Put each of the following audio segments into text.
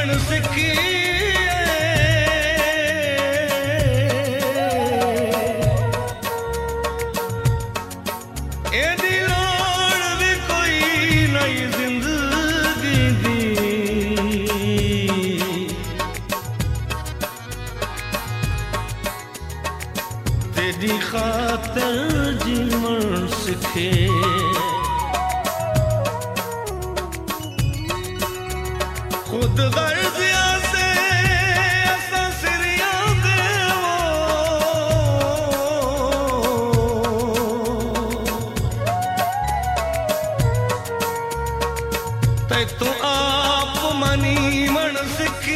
जीवन सिखी एदी लोड़ भी कोई नई जिंदगी दी तेरी खातर जीवन सिखे खुद गर्जिया से ऐसा सिरिया देवो ते तू आप मनी मन सिखी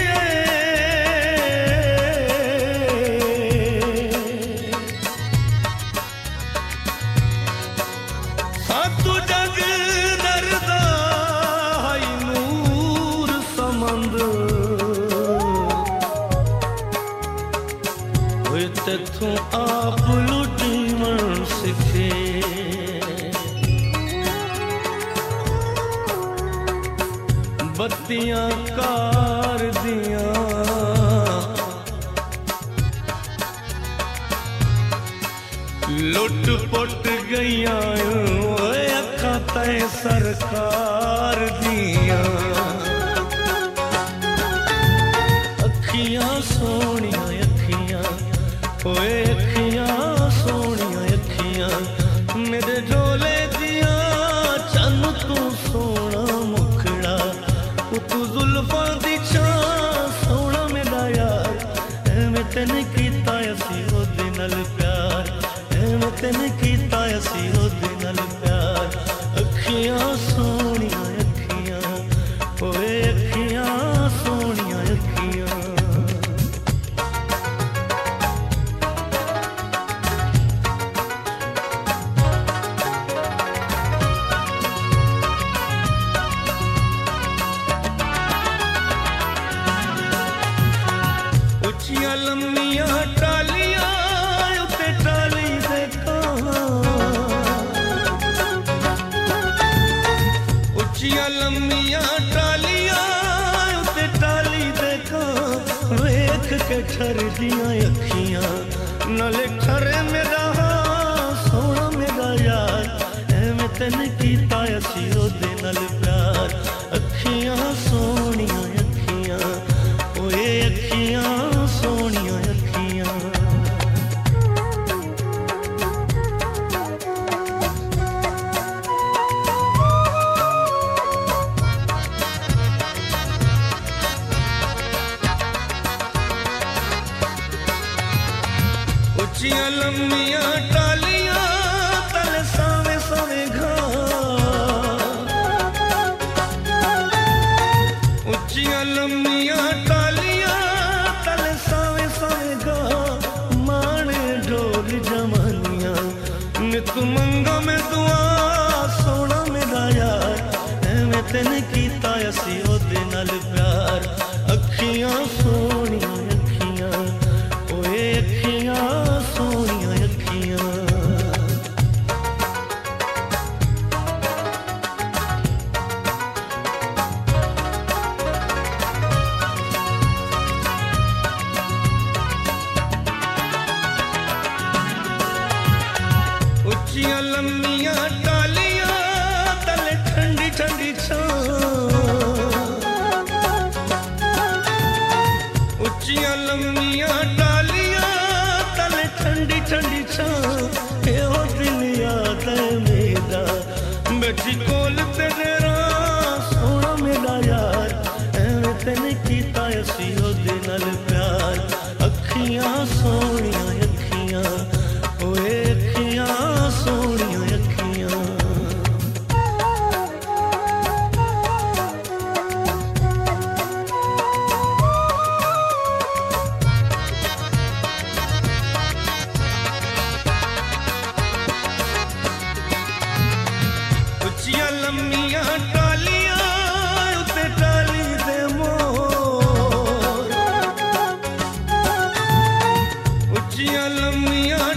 सातु जग दरदा है नूर समंद तेथों आप लुटी मन सिखे बत्तियां कार दिया लुट पुट गईया अखा तय सरकार दिया अखियां सोनिया अखियां ओए अखियां सोनिया अखियां मेरे झोले दिया चन तू सोना मुखड़ा तू जुल्फां दी छां सोना मेरा यार मैं तेने कीता असी ओदे नाल प्यार मैं तेने कीता असी ओदे नाल प्यार अखियां सोनिया अखियां ओए अखियां सोनिया अखियां उच्चियां लम्मियां टालियां उत्ते टाली दे उच्चियां लम्मियां टालियां उत्ते टाली दे वेख के ठरदियां अखियां नाले ठरे मेरा सोना मेरा यार मैं तेने कीता असी ओदे नाल प्यार अखियां सोनिया अखियां ओए अखियां सोनिया अखियां उच्चियां लम्मियां टालियां तले सावे सावे उच्चियां लम्मियां टालियां तले सावे सावे माने ढोल जमानियां नित मंगा में दुआ सोना मेरा यार मैं तेने कीता असी ओदे नाल प्यार अखियां सोनिया अखियां ओए अखियां सोनिया अखियां उच्चियां लम्मियां टालियां तले ठंडी ठंडी उच्चियां लम्मियां टालियां तले ठंडी ठंडी ओ दिल याद है मेरा बैठी कोल तेरा सोना मेरा यार मैं तेने कीता असी ओदे नाल प्यार अखियां सोनिया अखियां ओए अखियां सोनिया अखियां उच्चियां लम्मियां टालियां उत्ते टाली दे मोर उच्चियां लम्मियां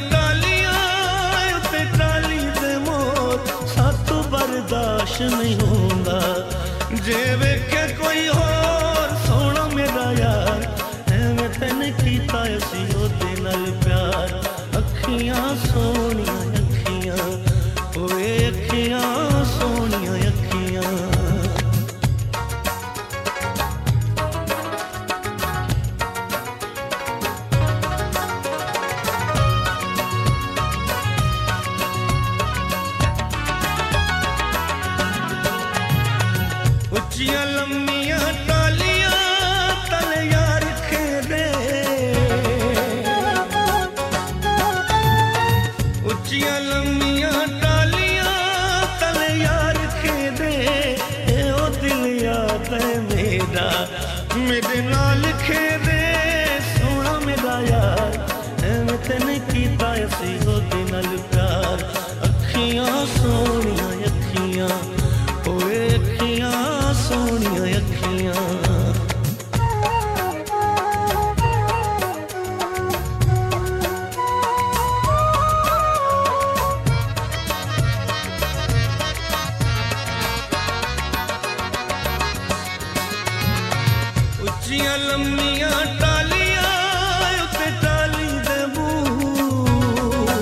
मेरे नाल खेदे सोना मेरा यार, एवें तेने कीता असी ओदे नाल प्यार। अखियां सोनियां अखियां, ओए अखियां सोनियां अखियां। ਉੱਚੀਆਂ ਲੰਮੀਆਂ ਟਾਲੀਆਂ ਉੱਤੇ ਟਾਲੀ ਦੇ ਬੂਰ,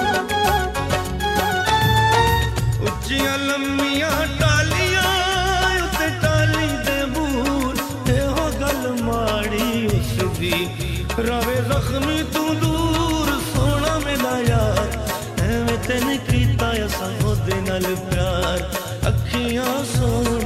ਉੱਚੀਆਂ ਲੰਮੀਆਂ ਟਾਲੀਆਂ ਉੱਤੇ ਟਾਲੀ ਦੇ ਬੂਰ। ਇਹੋ ਗੱਲ ਮਾੜੀ ਉਸਦੀ ਰਵੇ ਜ਼ਖਮੀ ਤੂੰ ਦੂਰ। ਸੋਹਣਾ ਮੇਰਾ ਯਾਰ, ਐਵੇਂ ਤੈਨੂੰ ਕੀਤਾ ਅਸਾਂ ਉਹਦੇ ਨਾਲ ਪਿਆਰ। ਅੱਖੀਆਂ ਸੋਹਣੀਆਂ